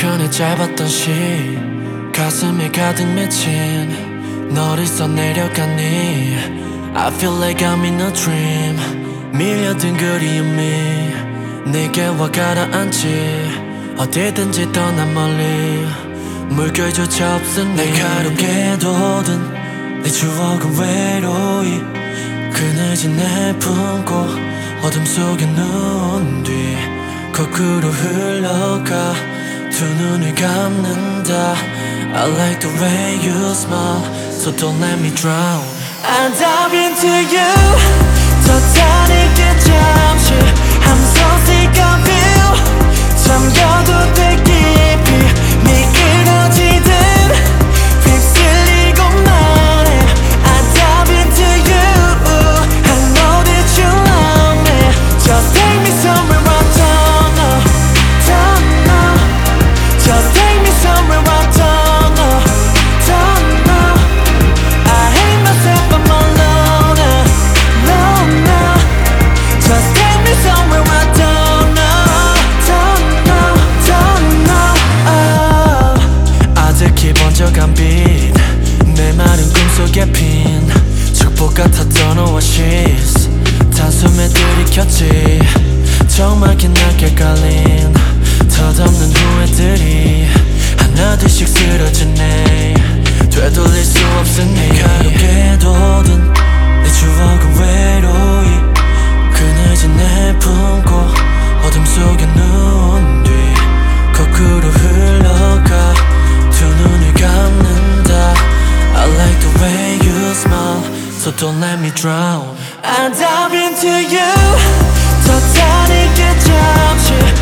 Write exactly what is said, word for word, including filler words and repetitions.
편에 짧았던 시 가슴에 가득 맺힌 너를 써내려가니 I feel like I'm in a dream 밀려든 그리움이 내게와 가라앉지 어디든지 떠나 멀리 물결조차 없은 날카롭게도 든 내 추억은 외로이 그늘진 내 품고 어둠 속에 누운 뒤 거꾸로 흘러가 두 눈을 감는다 I like the way you smile So don't let me drown I dive into you 더 다르게 잠시 I'm so sick of you 잠겨도 돼 깊이 미끄러지듯 휩쓸리고만 해 I dive into you I know that you love me Just take me somewhere I don't know Don't know Just take me somewhere I don't know Don't know I hate myself I'm alone Alone now Just take me somewhere I don't know Don't know Don't know oh. 아득히 번져간 빛 내 마른 꿈속에 핀 축복 같았던 오아시스 단숨에 들이켰지 정말 기나게 깔린 덧없는 후회들이 하나둘씩 쓰러지네 되돌릴 수 없으니 가볍게도 든 내 추억은 외로이 그늘진 내 품고 어둠 속에 누운 뒤 거꾸로 흘러가 두 눈을 감는다 I like the way you smile So don't let me drown I dive into you 더 다르게 잠시